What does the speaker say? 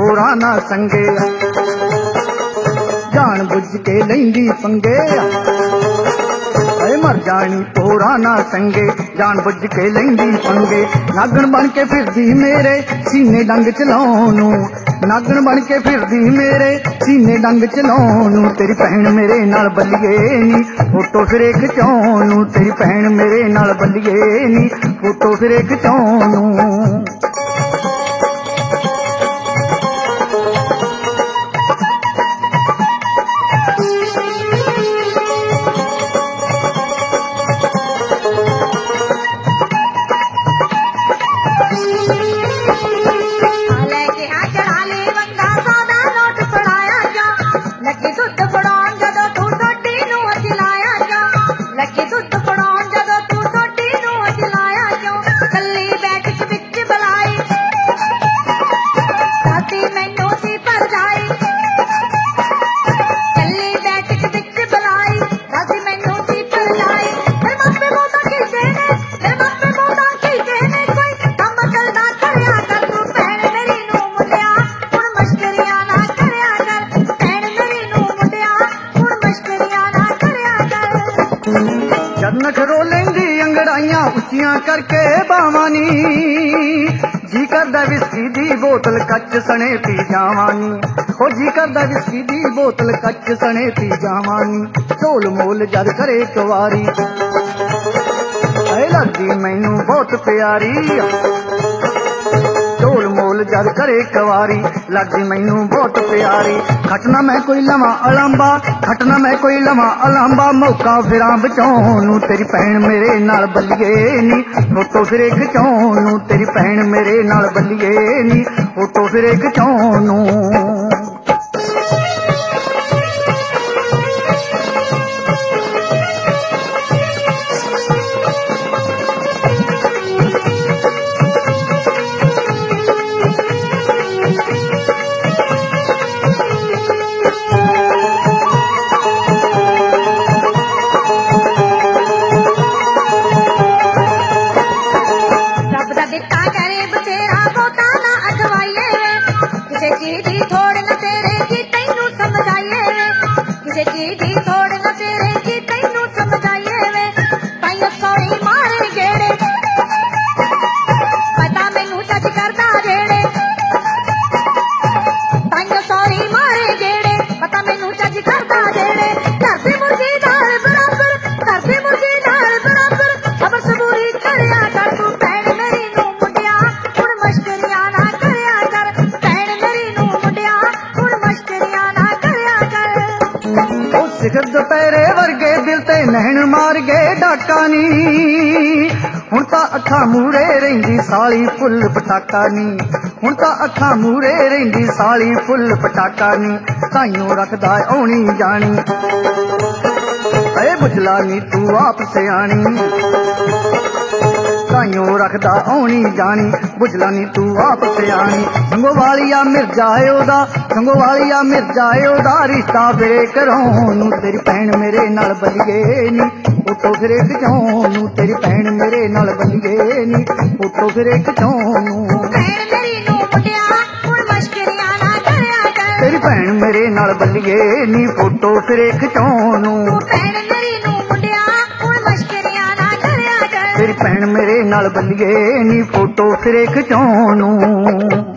पोरा ना संगे जान बुझ के लैंदी पंगे मर जानी पोरा ना संगे जान बुझ के लैंदी पंगे नागण बन के फिरदी मेरे सीने डंग चलाऊं नागण बन के फिरदी मेरे सीने डंग चलाऊं तेरी भैन मेरे नाल बल्लिए नी फोटो फिर खिचाऊं तेरी भैन मेरे नाल बल्लिए नी फोटो फिर खिचाऊं नखरो लेंदी अंगड़ाइयां उच्चियां करके बावानी जी करदा विस्की दी बोतल कच सने पी जावानी हो जी करदा विस्की दी बोतल कच सने पी जावानी ढोल मोल जद करे कवारी लगदी मैनू बहुत प्यारी ढोल मोल जद करे कवारी लगदी मैनू बहुत प्यारी खटना मैं कोई लवा अलांबा खटना मैं कोई लवा अलांबा मौका फिरा बचाऊं तेरी भैन मेरे नाल बल्लिए नी फोटो फिर खिचाऊं तेरी भैन मेरे नाल बल्लिए नी फोटो फिर खिचाऊं सिखर दुपहरे वर्गे दिल ते नैन मार गए डाका नी हुण तां अखां मूरे रहिंदी साली फुल पटाका नी हुण तां अखां मूरे रहिंदी साली फुल पटाका नी ताइयों रखदा औनी जानी बुझला नी तू आप सियाणी ताइयों रखदा औनी जानी बुझला नी तू आप सियाणी संगो वालिया मिर्जा ओदा संगो वालिया मिर्जा ओदा रिश्ता फिरे करों तेरी भैन मेरे नाल बल्लिए नी फोटो फिरे खिचाऊं तेरी भैन मेरे नाल बल्लिए नी फोटो फिरे खिचाऊं तेरी भैन मेरे नाल बल्लिए नी फोटो फिरे खिचाऊं तेरी भैन मेरे नाल बल्लिए नी फोटो फिरे खिचाऊं